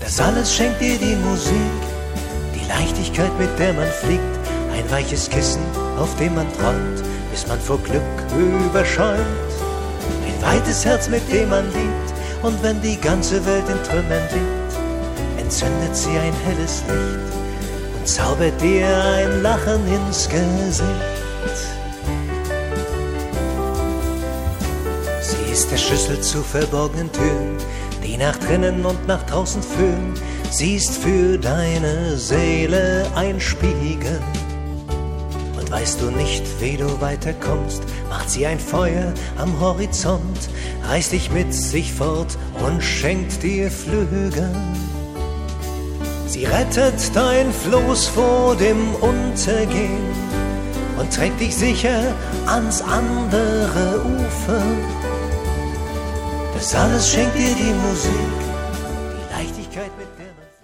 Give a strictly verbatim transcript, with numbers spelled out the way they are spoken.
Das alles schenkt dir die Musik, die Leichtigkeit, mit der man fliegt, ein weiches Kissen, auf dem man träumt, bis man vor Glück überschäumt. Ein weites Herz, mit dem man liebt, und wenn die ganze Welt in Trümmern liegt, entzündet sie ein helles Licht und zaubert dir ein Lachen ins Gesicht. Sie ist der Schlüssel zu verborgenen Türen, die nach drinnen und nach draußen führen. Sie ist für deine Seele ein Spiegel. Und weißt du nicht, wie du weiterkommst, macht sie ein Feuer am Horizont, reißt dich mit sich fort und schenkt dir Flügel. Sie rettet dein Floß vor dem Untergehen und trägt dich sicher ans andere Ufer. Das alles schenkt dir die Musik, die Leichtigkeit, mit der man